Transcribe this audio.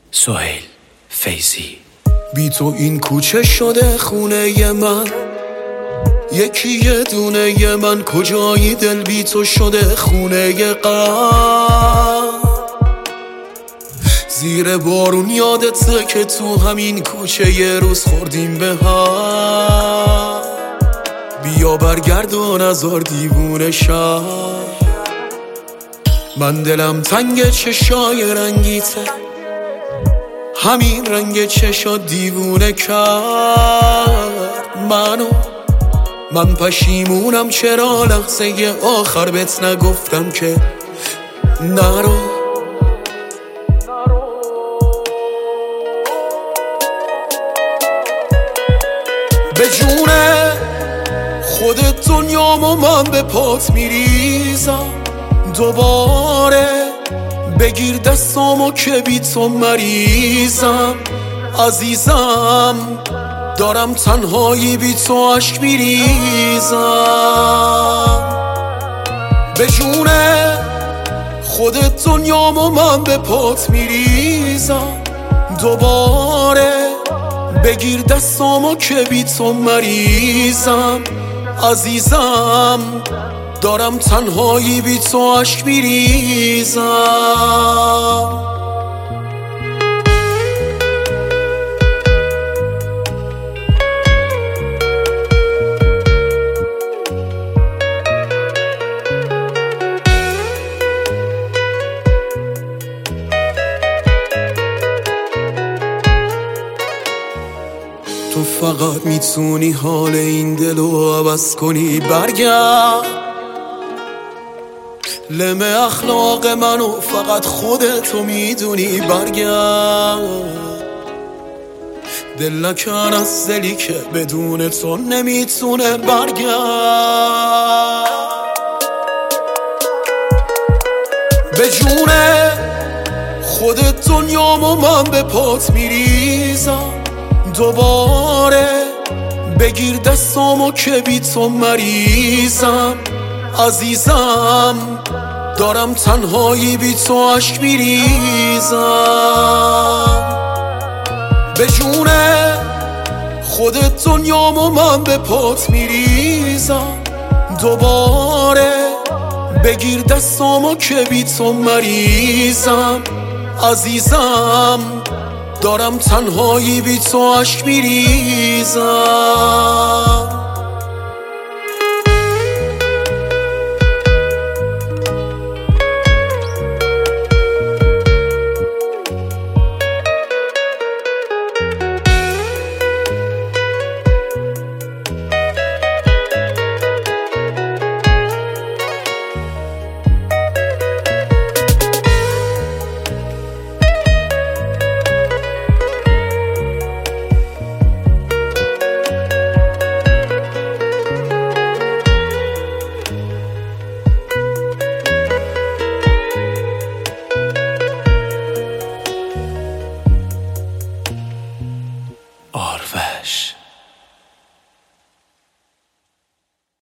سهیل فیضی. بی تو این کوچه شده خونه من، یکی یه دونه من. کجایی دل بی تو شده خونه غم. زیر بارون یادته که تو همین کوچه یه روز خوردیم به هم. بیا برگرد و نزار دیوونه شم. من دلم تنگ چشای رنگیته، همین رنگ چشا دیوونه کرد من پشیمونم چرا لحظه آخر بهت نگفتم که نرو. به جونه خودت دنیامو من به پات میریزم. دوباره بگیر دستامو که بی تو مریضم. عزیزم دارم تنهایی بی تو عشق میریزم. به جونه خودت دنیامو من به پات میریزم. دوباره بگیر دستامو که بی تو مریضم. عزیزم دارم تنهایی بی تو عشق میریزم. تو فقط میتونی حال این دلو عوض کنی. برگرد لم اخلاق منو فقط خودتو میدونی. برگرد دل نکن از دلی که بدون تو نمیتونه. برگرد به جونه خودت دنیامو من به پات میریزم. دوباره بگیر دستامو که بی تو مریضم. عزیزم دارم تنهایی بی تو عشق میریزم. به جونه خودت دنیامو من به پات میریزم. دوباره بگیر دستامو که بی تو مریضم. عزیزم دارم تنهایی بی تو عشق میریزم.